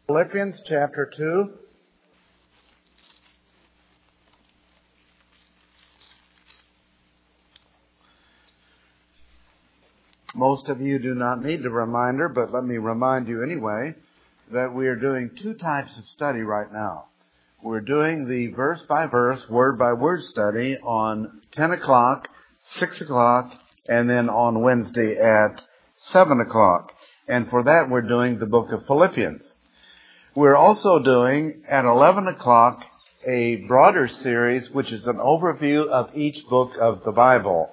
Philippians chapter 2. Most of you do not need the reminder, but let me remind you anyway that we are doing two types of study right now. We're doing the verse-by-verse, word-by-word study on 10 o'clock, 6 o'clock, and then on Wednesday at 7 o'clock. And for that, we're doing the book of Philippians. We're also doing at 11 o'clock a broader series, which is an overview of each book of the Bible.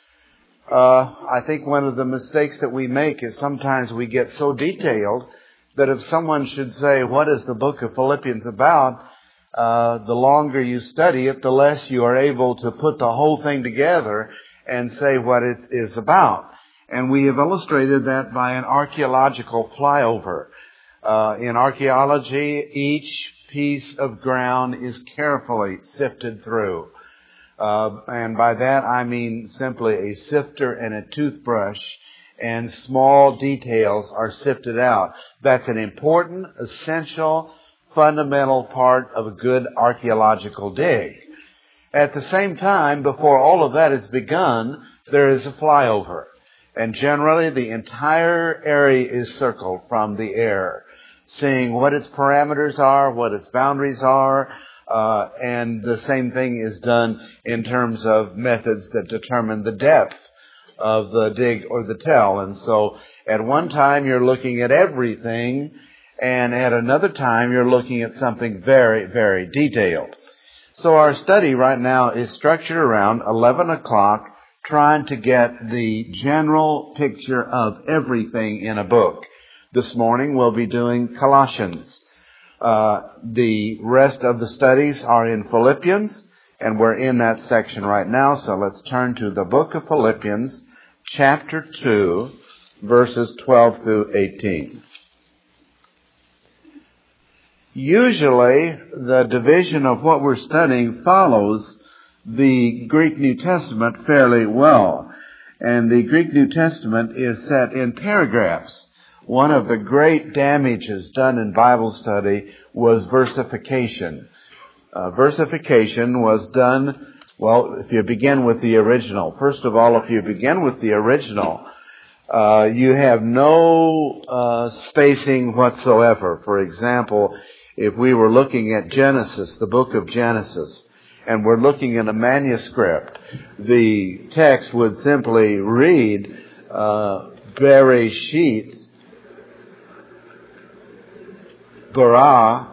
I think one of the mistakes that we make is sometimes we get so detailed that if someone should say, what is the book of Philippians about? The longer you study it, the less you are able to put the whole thing together and say what it is about. And we have illustrated that by an archaeological flyover. In archaeology, each piece of ground is carefully sifted through. And by that I mean simply a sifter and a toothbrush, and small details are sifted out. That's an important, essential, fundamental part of a good archaeological dig. At the same time, before all of that is begun, there is a flyover. And generally the entire area is circled from the air, seeing what its parameters are, what its boundaries are, and the same thing is done in terms of methods that determine the depth of the dig or the tell. And so at one time you're looking at everything, and at another time you're looking at something very, very detailed. So our study right now is structured around 11 o'clock, trying to get the general picture of everything in a book. This morning we'll be doing Colossians. The rest of the studies are in Philippians, and we're in that section right now. So let's turn to the book of Philippians, chapter 2, verses 12 through 18. Usually, the division of what we're studying follows the Greek New Testament fairly well. And the Greek New Testament is set in paragraphs. One of the great damages done in Bible study was versification. Versification was done, well, if you begin with the original. First of all, if you begin with the original, you have no spacing whatsoever. For example, if we were looking at Genesis, the book of Genesis, and we're looking in a manuscript, the text would simply read, Bereshit, Bara,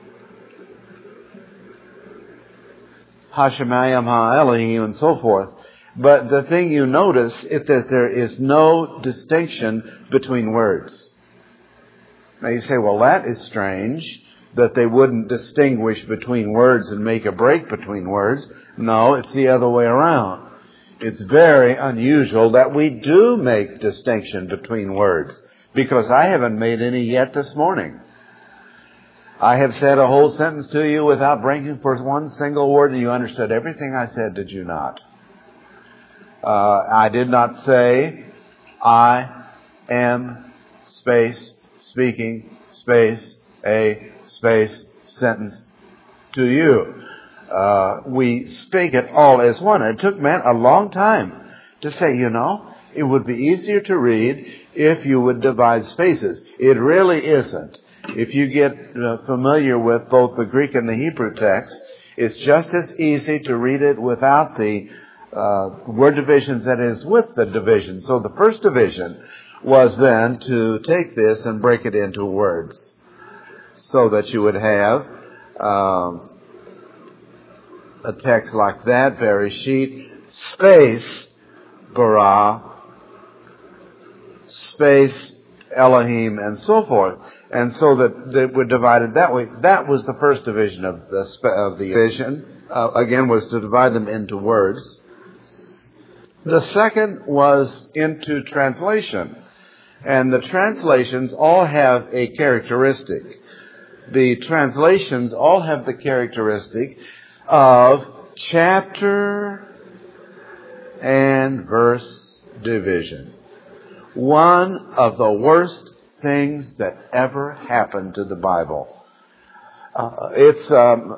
Hashemayim HaElohim, and so forth. But the thing you notice is that there is no distinction between words. Now you say, well, that is strange, that they wouldn't distinguish between words and make a break between words. No, it's the other way around. It's very unusual that we do make distinction between words, because I haven't made any yet this morning. I have said a whole sentence to you without breaking for one single word, and you understood everything I said, did you not? I did not say, I am, space, speaking, space, a, space, sentence, to you. We speak it all as one. It took men a long time to say, it would be easier to read if you would divide spaces. It really isn't. If you get familiar with both the Greek and the Hebrew text, it's just as easy to read it without the word divisions that is with the division. So the first division was then to take this and break it into words, so that you would have a text like that, Bereshit, space, bara, space, Elohim, and so forth. And so that they were divided that way. That was the first division of the vision. Again, was to divide them into words. The second was into translation. And the translations all have a characteristic. The translations all have the characteristic of chapter and verse division. One of the worst things that ever happened to the Bible. It's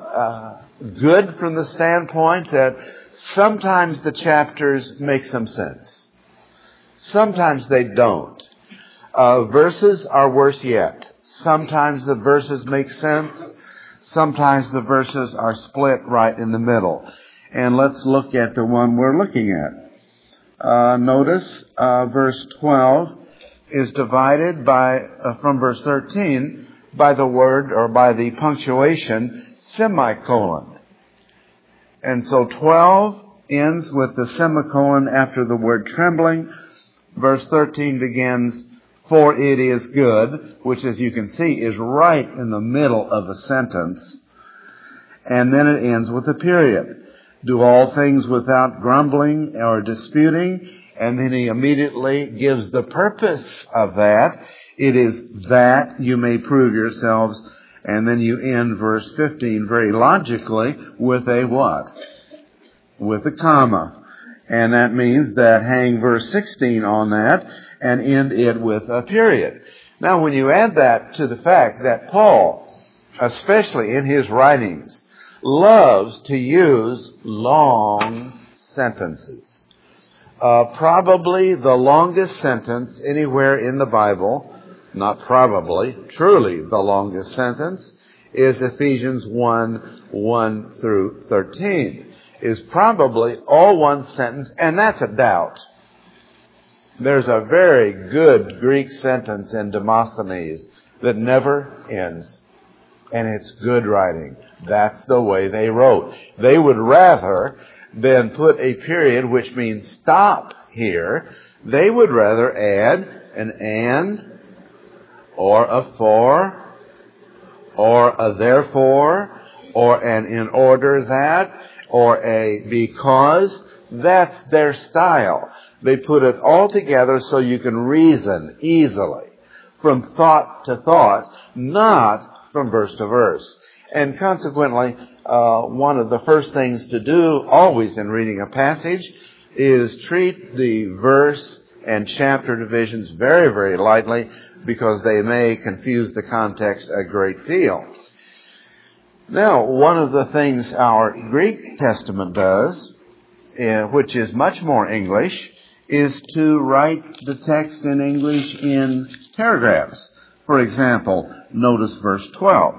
good from the standpoint that sometimes the chapters make some sense. Sometimes they don't. Verses are worse yet. Sometimes the verses make sense. Sometimes the verses are split right in the middle. And let's look at the one we're looking at. Notice verse 12 is divided by from verse 13 by the word or by the punctuation semicolon. And so 12 ends with the semicolon after the word trembling. Verse 13 begins, for it is good, which as you can see is right in the middle of the sentence. And then it ends with a period. Do all things without grumbling or disputing. And then he immediately gives the purpose of that. It is that you may prove yourselves. And then you end verse 15 very logically with a what? With a comma. And that means that hang verse 16 on that and end it with a period. Now when you add that to the fact that Paul, especially in his writings, loves to use long sentences. Probably the longest sentence anywhere in the Bible, not probably, truly the longest sentence, is Ephesians 1 through 13. Is probably all one sentence, and that's a doubt. There's a very good Greek sentence in Demosthenes that never ends. And it's good writing. That's the way they wrote. They would rather than put a period, which means stop here. They would rather add an and, or a for, or a therefore, or an in order that, or a because. That's their style. They put it all together so you can reason easily from thought to thought, not from verse to verse. And consequently, one of the first things to do always in reading a passage is treat the verse and chapter divisions very, very lightly because they may confuse the context a great deal. Now, one of the things our Greek Testament does, which is much more English, is to write the text in English in paragraphs. For example, notice verse 12.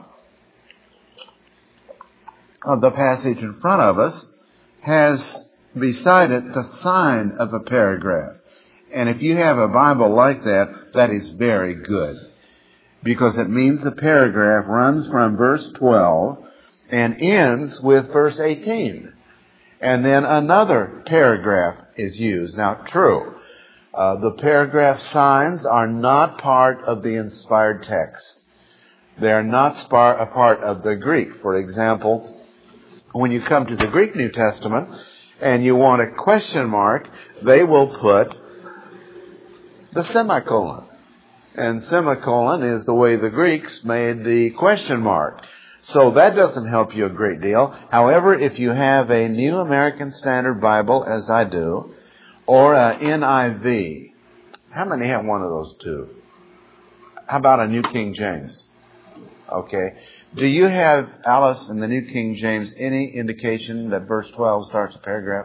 The passage in front of us has beside it the sign of a paragraph. And if you have a Bible like that, that is very good. Because it means the paragraph runs from verse 12 and ends with verse 18. And then another paragraph is used. Now, true, the paragraph signs are not part of the inspired text. They are not a part of the Greek. For example, when you come to the Greek New Testament and you want a question mark, they will put the semicolon. And semicolon is the way the Greeks made the question mark. So that doesn't help you a great deal. However, if you have a New American Standard Bible, as I do, or an NIV, how many have one of those two? How about a New King James? Okay. Do you have, Alice, in the New King James, any indication that verse 12 starts a paragraph?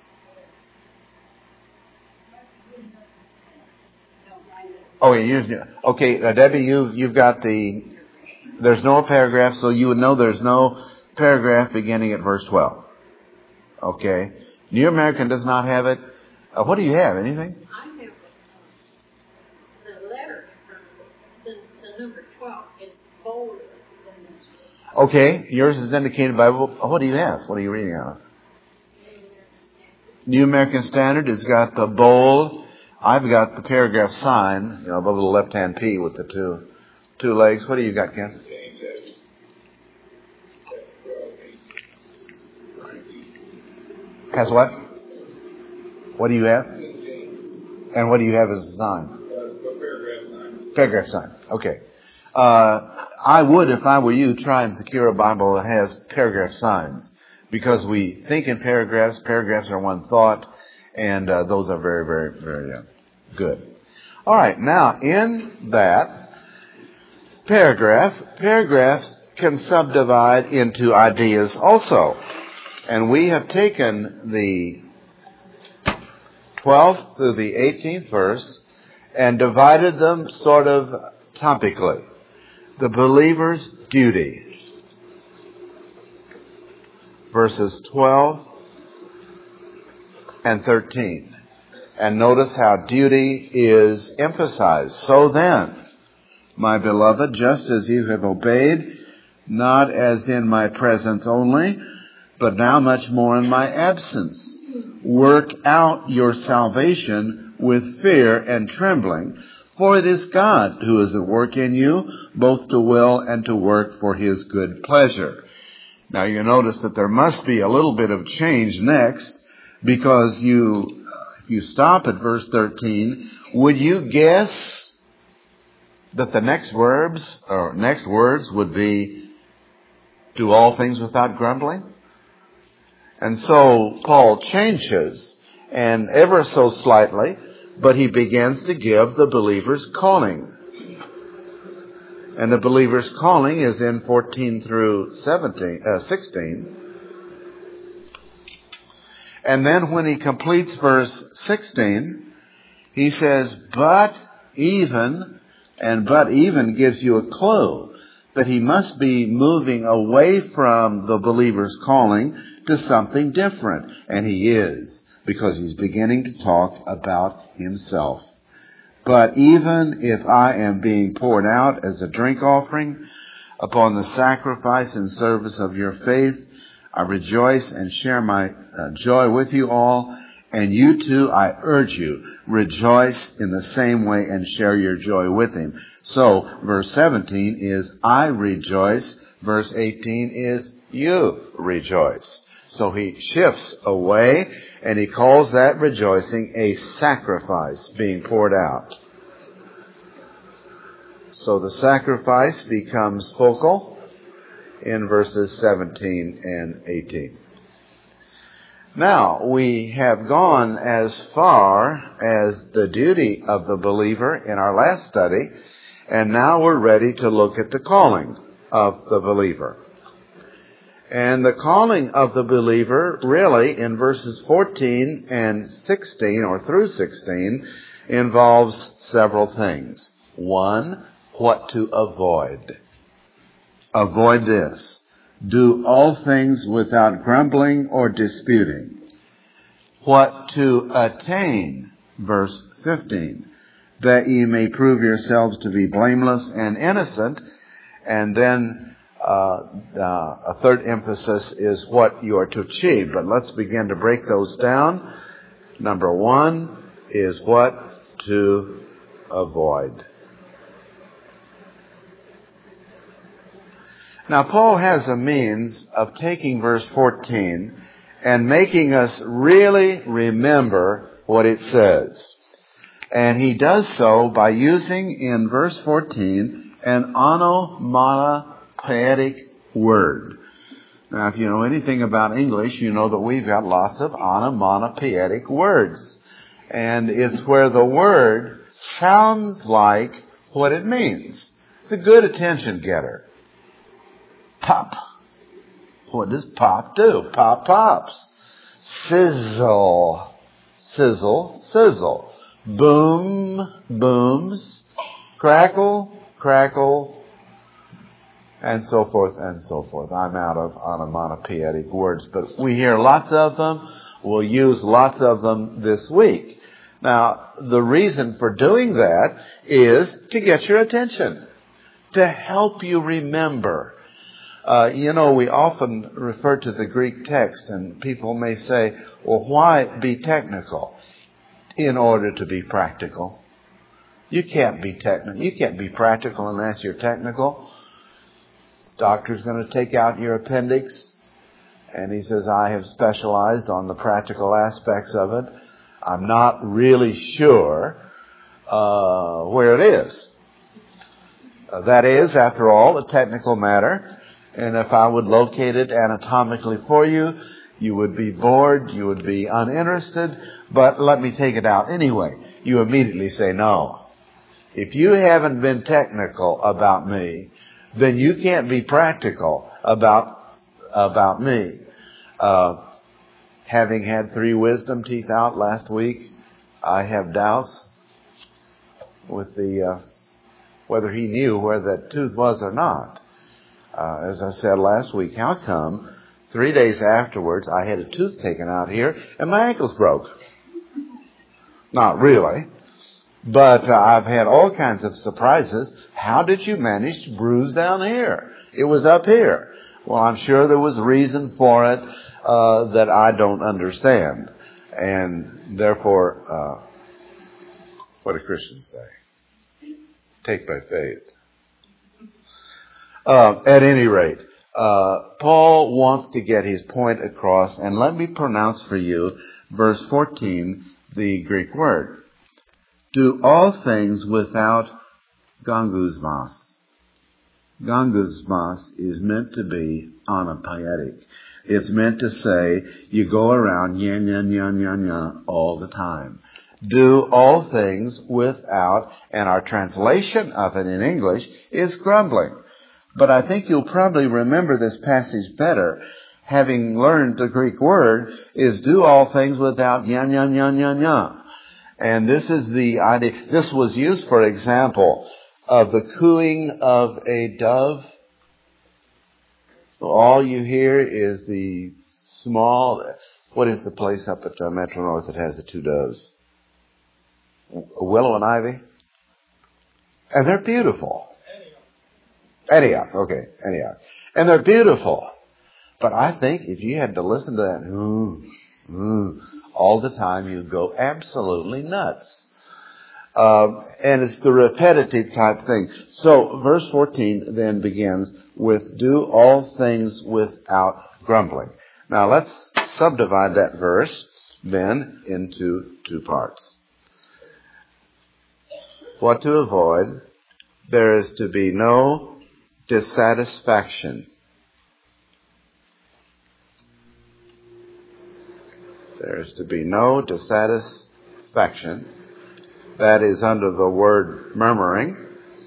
Oh, you used it. Okay, Debbie, you've got there's no paragraph, so you would know there's no paragraph beginning at verse 12. Okay. New American does not have it. What do you have? Anything? I have the letter, the number 12. It's bolder. Okay, yours is indicated by, what do you have? What are you reading out of? New American Standard has got the bold. I've got the paragraph sign, the little left-hand P with the two legs. What do you got, Ken? Has what? What do you have? And what do you have as a sign? Paragraph sign. Okay. I would, if I were you, try and secure a Bible that has paragraph signs. Because we think in paragraphs. Paragraphs are one thought. And those are very, very, very good. All right. Now, in that, Paragraphs can subdivide into ideas also. And we have taken the 12th through the 18th verse and divided them sort of topically. The believer's duty. Verses 12 and 13. And notice how duty is emphasized. So then, my beloved, just as you have obeyed, not as in my presence only, but now much more in my absence, work out your salvation with fear and trembling, for it is God who is at work in you, both to will and to work for His good pleasure. Now you notice that there must be a little bit of change next, because if you stop at verse 13, would you guess that the next words would be, do all things without grumbling? And so Paul changes, and ever so slightly, but he begins to give the believer's calling. And the believer's calling is in 14 through 16. And then when he completes verse 16, he says, but even gives you a clue that he must be moving away from the believer's calling to something different. And he is, because he's beginning to talk about himself. But even if I am being poured out as a drink offering upon the sacrifice and service of your faith, I rejoice and share my joy with you all. And you too, I urge you, rejoice in the same way and share your joy with him. So, verse 17 is, I rejoice. Verse 18 is, you rejoice. So he shifts away, and he calls that rejoicing a sacrifice being poured out. So the sacrifice becomes focal in verses 17 and 18. Now, we have gone as far as the duty of the believer in our last study, and now we're ready to look at the calling of the believer. And the calling of the believer, really, in verses 14 and 16, or through 16, involves several things. One, what to avoid. Avoid this. Do all things without grumbling or disputing. What to attain, verse 15, that ye may prove yourselves to be blameless and innocent. And then a third emphasis is what you are to achieve. But let's begin to break those down. Number one is what to avoid. Now, Paul has a means of taking verse 14 and making us really remember what it says. And he does so by using in verse 14 an onomatopoeic word. Now, if you know anything about English, you know that we've got lots of onomatopoeic words. And it's where the word sounds like what it means. It's a good attention getter. Pop. What does pop do? Pop pops. Sizzle. Sizzle, sizzle. Boom, booms. Crackle, crackle. And so forth and so forth. I'm out of onomatopoeic words, but we hear lots of them. We'll use lots of them this week. Now, the reason for doing that is to get your attention, to help you remember. We often refer to the Greek text, and people may say, well, why be technical? In order to be practical. You can't be practical unless you're technical. Doctor's going to take out your appendix, and he says, I have specialized on the practical aspects of it. I'm not really sure where it is. That is, after all, a technical matter. And if I would locate it anatomically for you, you would be bored, you would be uninterested. But let me take it out anyway. You immediately say no. If you haven't been technical about me, then you can't be practical about me. Having had 3 wisdom teeth out last week, I have doubts with whether he knew where that tooth was or not. As I said last week, how come 3 days afterwards I had a tooth taken out here and my ankles broke? Not really. But I've had all kinds of surprises. How did you manage to bruise down here? It was up here. Well, I'm sure there was a reason for it that I don't understand. And therefore, what do Christians say? Take by faith. At any rate, Paul wants to get his point across, and let me pronounce for you verse 14, the Greek word. Do all things without gongusmos. Gongusmos is meant to be onomatopoeic. It's meant to say you go around yan, yan, yan, yan, yan all the time. Do all things without, and our translation of it in English is grumbling. But I think you'll probably remember this passage better, having learned the Greek word, is do all things without yan, yan, yan, yan, yan. And this is the idea. This was used, for example, of the cooing of a dove. All you hear is the small, what is the place up at Metro North that has the 2 doves? Willow and Ivy? And they're beautiful. Antioch. And they're beautiful. But I think if you had to listen to that, all the time, you'd go absolutely nuts. And it's the repetitive type thing. So verse 14 then begins with do all things without grumbling. Now let's subdivide that verse then into 2 parts. What to avoid? There is to be no dissatisfaction. There is to be no dissatisfaction. That is under the word murmuring.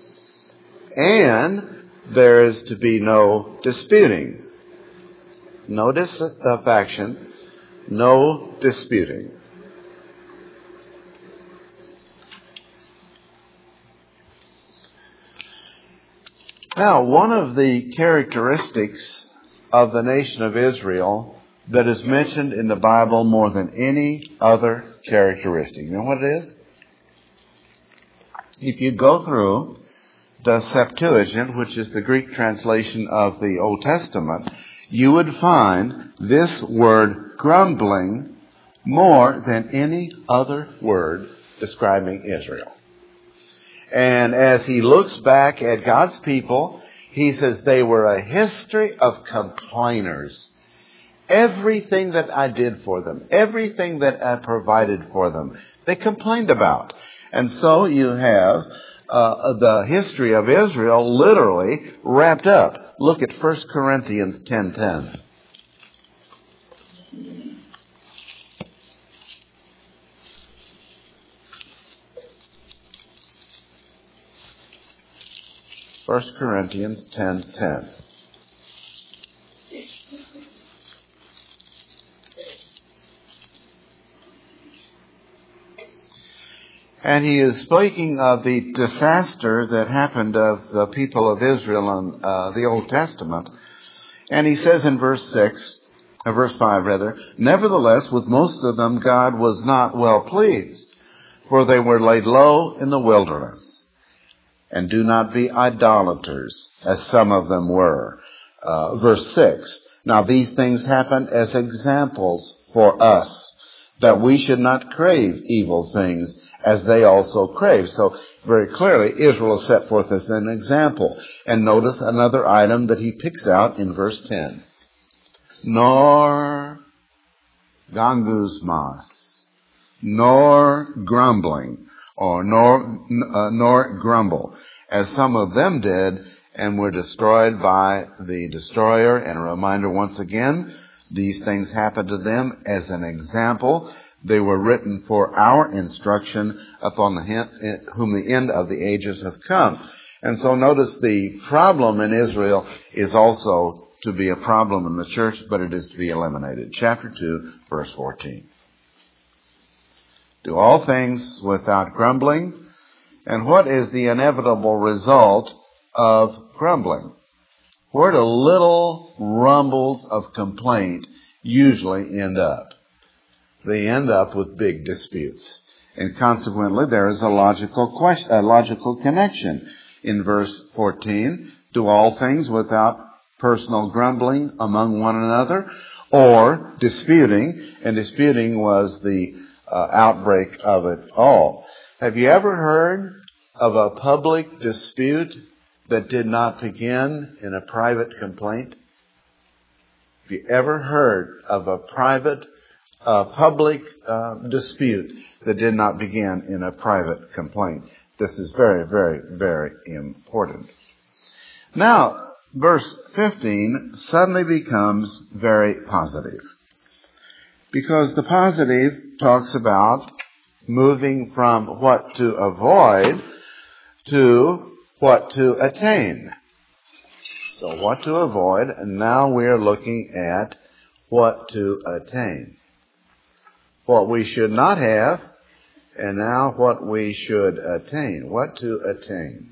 And there is to be no disputing. No dissatisfaction, no disputing. Now, one of the characteristics of the nation of Israel that is mentioned in the Bible more than any other characteristic. You know what it is? If you go through the Septuagint, which is the Greek translation of the Old Testament, you would find this word grumbling more than any other word describing Israel. And as he looks back at God's people, he says they were a history of complainers. Everything that I did for them, everything that I provided for them, they complained about. And so you have the history of Israel literally wrapped up. Look at 1 Corinthians 10:10. First Corinthians 10:10. And he is speaking of the disaster that happened of the people of Israel in the Old Testament. And he says in verse 5, nevertheless, with most of them God was not well pleased, for they were laid low in the wilderness. And do not be idolaters, as some of them were. Verse 6, now these things happened as examples for us, that we should not crave evil things as they also crave. So very clearly, Israel is set forth as an example. And notice another item that he picks out in verse 10. Nor gongusmos, nor grumbling, or nor grumble, as some of them did and were destroyed by the destroyer. And a reminder once again, these things happened to them as an example, They were written for our instruction upon whom the end of the ages have come. And so notice the problem in Israel is also to be a problem in the church, but it is to be eliminated. Chapter 2, verse 14. Do all things without grumbling. And what is the inevitable result of grumbling? Where do little rumbles of complaint usually end up? They end up with big disputes. And consequently, there is a logical connection. In verse 14, do all things without personal grumbling among one another, or disputing, and disputing was the outbreak of it all. Have you ever heard of a public dispute that did not begin in a private complaint? Have you ever heard of a public dispute that did not begin in a private complaint? This is very, very, very important. Now, verse 15 suddenly becomes very positive. Because the positive talks about moving from what to avoid to what to attain. So what to avoid, and now we're looking at what to attain. What we should not have, and now what we should attain. What to attain.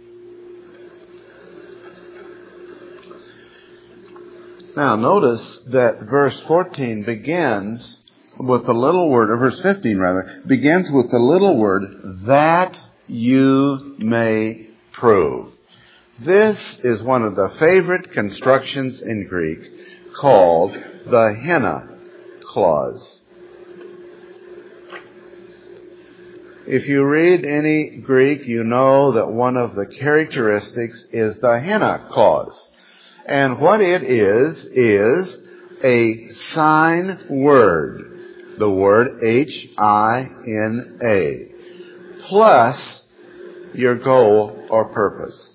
Now notice that verse 14 begins with the little word, or verse 15 rather, begins with the little word, that you may prove. This is one of the favorite constructions in Greek called the hina clause. If you read any Greek, you know that one of the characteristics is the hina clause. And what it is a sign word. The word H-I-N-A. Plus your goal or purpose.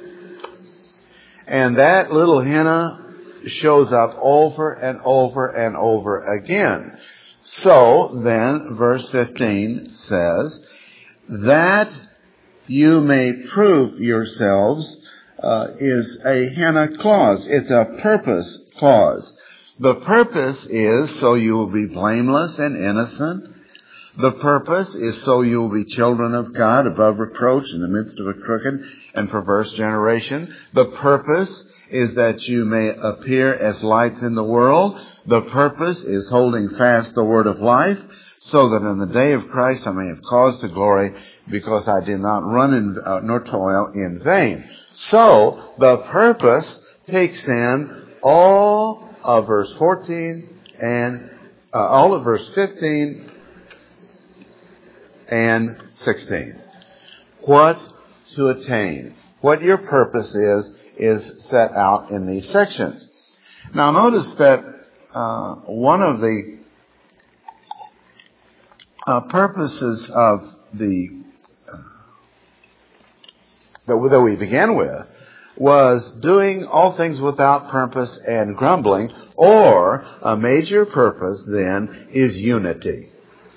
And that little hina shows up over and over and over again. So then, verse 15 says, that you may prove yourselves is a hina clause. It's a purpose clause. The purpose is so you will be blameless and innocent. The purpose is so you will be children of God above reproach in the midst of a crooked and perverse generation. The purpose is that you may appear as lights in the world. The purpose is holding fast the word of life, so that in the day of Christ I may have cause to glory, because I did not run nor toil in vain. So the purpose takes in all of verse 14 and all of verse 15 and 16. What to attain. What your purpose is set out in these sections. Now notice that one of the purposes of that we began with was doing all things without purpose and grumbling, or a major purpose then is unity.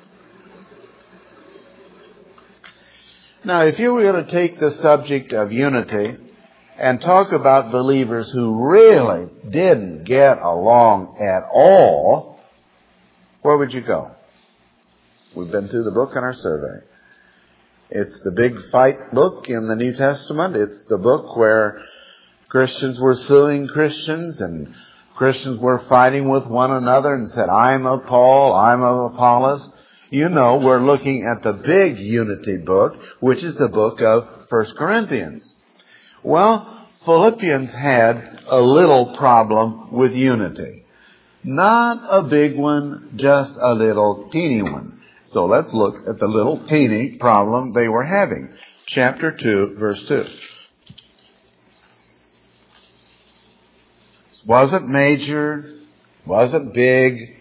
Now, if you were going to take the subject of unity and talk about believers who really didn't get along at all, where would you go? We've been through the book on our survey. It's the big fight book in the New Testament. It's the book where Christians were suing Christians and Christians were fighting with one another and said, I'm of Paul, I'm of Apollos. You know, we're looking at the big unity book, which is the book of 1 Corinthians. Well, Philippians had a little problem with unity. Not a big one, just a little teeny one. So let's look at the little teeny problem they were having. Chapter 2, verse 2. Wasn't major, wasn't big,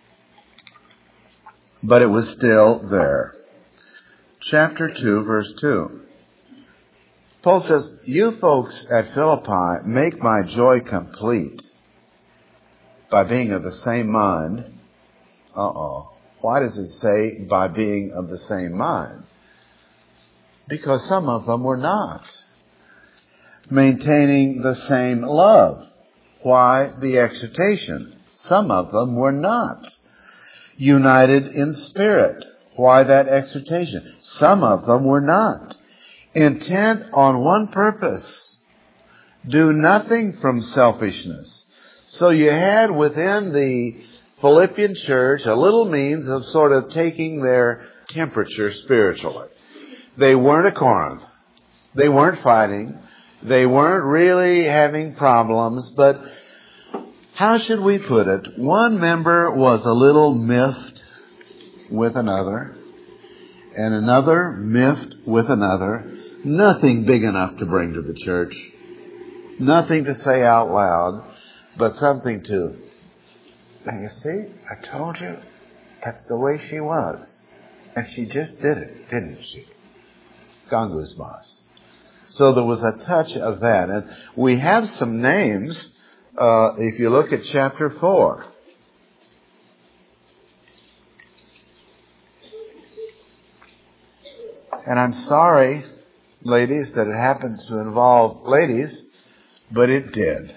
but it was still there. Chapter 2, verse 2. Paul says, you folks at Philippi make my joy complete by being of the same mind. Why does it say by being of the same mind? Because some of them were not. Maintaining the same love. Why the exhortation? Some of them were not. United in spirit. Why that exhortation? Some of them were not. Intent on one purpose. Do nothing from selfishness. So you had within the Philippian church a little means of sort of taking their temperature spiritually. They weren't a Corinth. They weren't fighting. They weren't really having problems, but how should we put it? One member was a little miffed with another, and another miffed with another. Nothing big enough to bring to the church. Nothing to say out loud, but something to, now you see, I told you, that's the way she was. And she just did it, didn't she? Gangusmas. So there was a touch of that. And we have some names, if you look at chapter 4. And I'm sorry, ladies, that it happens to involve ladies, but it did.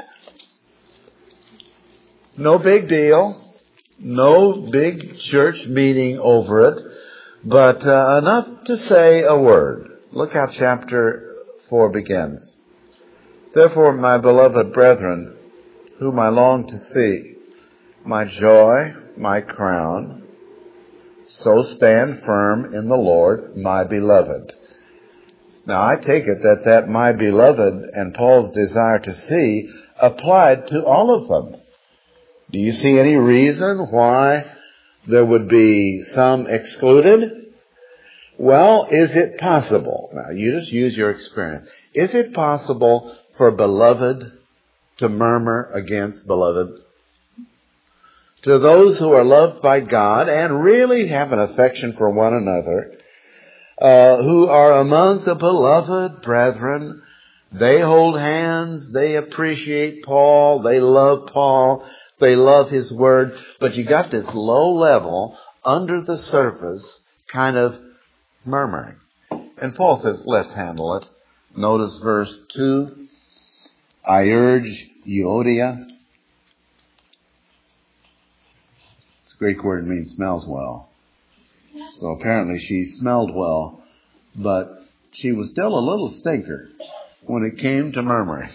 No big deal. No big church meeting over it, but enough to say a word. Look how chapter 4 begins. Therefore, my beloved brethren, whom I long to see, my joy, my crown, so stand firm in the Lord, my beloved. Now, I take it that my beloved and Paul's desire to see applied to all of them. Do you see any reason why there would be some excluded? Well, is it possible? Now, you just use your experience. Is it possible for beloved to murmur against beloved? To those who are loved by God and really have an affection for one another, who are among the beloved brethren, they hold hands, they appreciate Paul, they love Paul, they love his word, but you got this low level, under the surface, kind of murmuring. And Paul says, let's handle it. Notice verse 2. I urge Euodia. It's a Greek word, means smells well. So apparently she smelled well, but she was still a little stinker when it came to murmuring.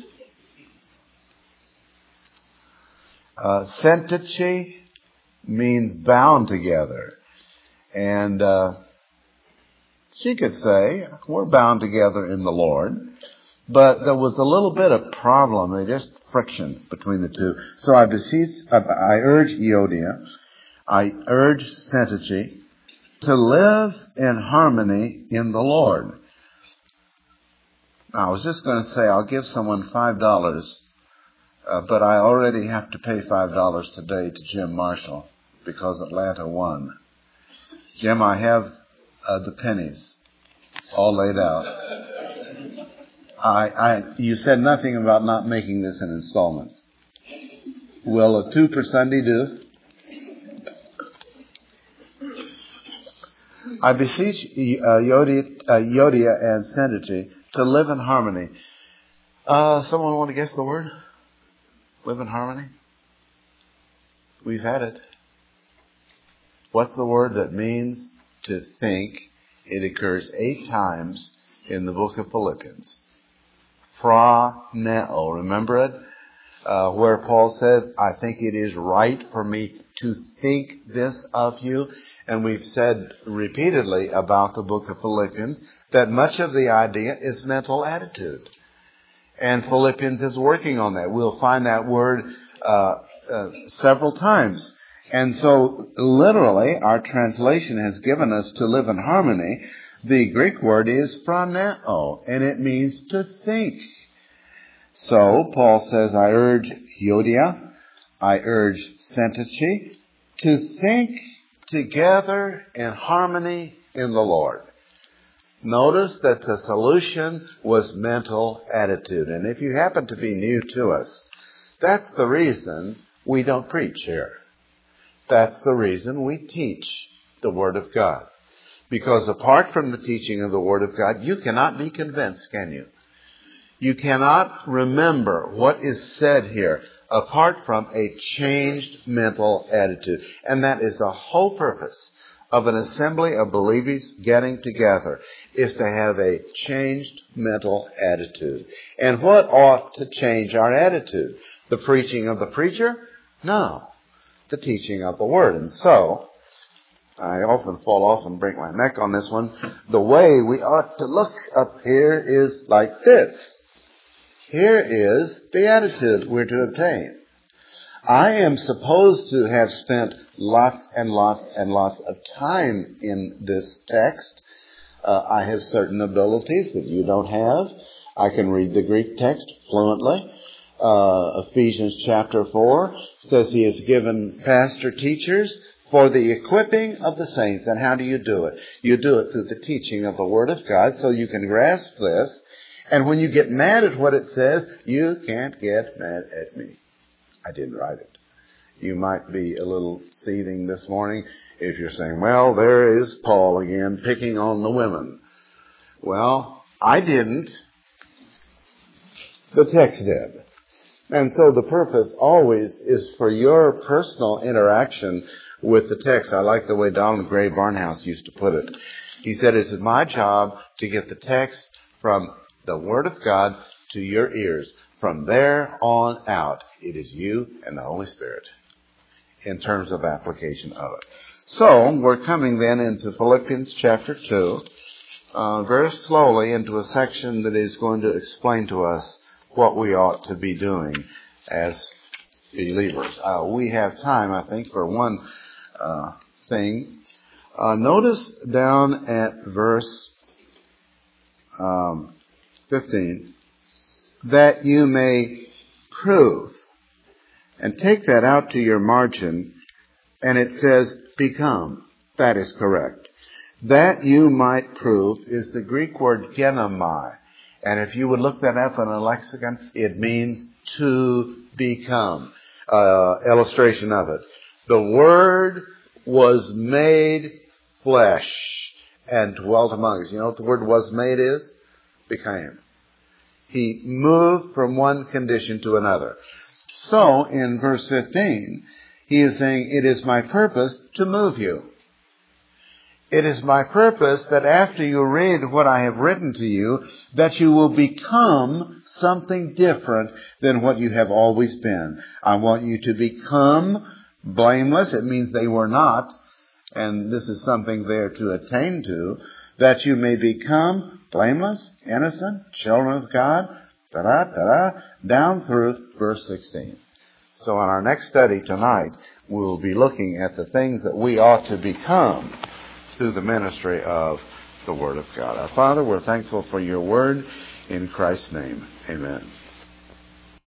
Syntyche means bound together. And she could say, we're bound together in the Lord. But there was a little bit of problem, just friction between the two. So I urge Euodia, I urge Syntyche to live in harmony in the Lord. Now, I was just going to say, I'll give someone $5, but I already have to pay $5 today to Jim Marshall because Atlanta won. Jim, I have the pennies all laid out. You said nothing about not making this in installments. Will a 2 per Sunday do? I beseech Euodia and Syntyche to live in harmony. Someone want to guess the word? Live in harmony? We've had it. What's the word that means to think? It occurs 8 times in the book of Philippians. Phroneo, remember it? Where Paul says, I think it is right for me to think this of you. And we've said repeatedly about the book of Philippians that much of the idea is mental attitude. And Philippians is working on that. We'll find that word several times. And so literally our translation has given us to live in harmony. The Greek word is phroneo, and it means to think. So Paul says, I urge Euodia, I urge Syntyche to think together in harmony in the Lord. Notice that the solution was mental attitude. And if you happen to be new to us, that's the reason we don't preach here. That's the reason we teach the Word of God. Because apart from the teaching of the Word of God, you cannot be convinced, can you? You cannot remember what is said here apart from a changed mental attitude. And that is the whole purpose of an assembly of believers getting together, is to have a changed mental attitude. And what ought to change our attitude? The preaching of the preacher? No. The teaching of the Word. And so, I often fall off and break my neck on this one. The way we ought to look up here is like this. Here is the attitude we're to obtain. I am supposed to have spent lots and lots and lots of time in this text. I have certain abilities that you don't have. I can read the Greek text fluently. Ephesians chapter 4 says He has given pastor teachers for the equipping of the saints. And how do you do it? You do it through the teaching of the Word of God, so you can grasp this. And when you get mad at what it says, you can't get mad at me. I didn't write it. You might be a little seething this morning if you're saying, well, there is Paul again picking on the women. Well, I didn't. The text did. And so the purpose always is for your personal interaction with the text. I like the way Donald Gray Barnhouse used to put it. He said, it's my job to get the text from the Word of God to your ears. From there on out, it is you and the Holy Spirit in terms of application of it. So, we're coming then into Philippians chapter 2, very slowly into a section that is going to explain to us what we ought to be doing as believers. We have time, I think, for one thing. Notice down at verse 15, that you may prove. And take that out to your margin, and it says become. That is correct. That you might prove is the Greek word genomai. And if you would look that up in a lexicon, it means to become. Illustration of it. The Word was made flesh and dwelt among us. You know what the word was made is? Became. He moved from one condition to another. So, in verse 15, he is saying, it is my purpose to move you. It is my purpose that after you read what I have written to you, that you will become something different than what you have always been. I want you to become blameless. It means they were not, and this is something there to attain to, that you may become blameless, innocent, children of God, down through verse 16. So in our next study tonight, we'll be looking at the things that we ought to become through the ministry of the Word of God. Our Father, we're thankful for your Word. In Christ's name, amen.